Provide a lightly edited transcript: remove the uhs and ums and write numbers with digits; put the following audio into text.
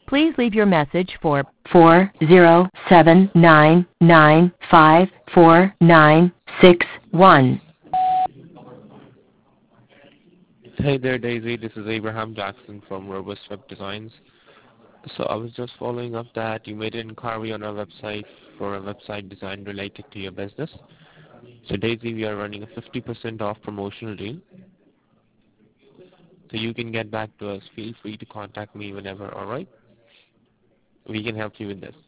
Please leave your message for 40799544961. Hey there, Daisy. This is Abraham Jackson from Robust Web Designs. So I was just following up that you made an inquiry on our website for a website design related to your business. So Daisy, we are running a 50% off promotional deal. So you can get back to us. Feel free to contact me whenever, alright? We can help you with this.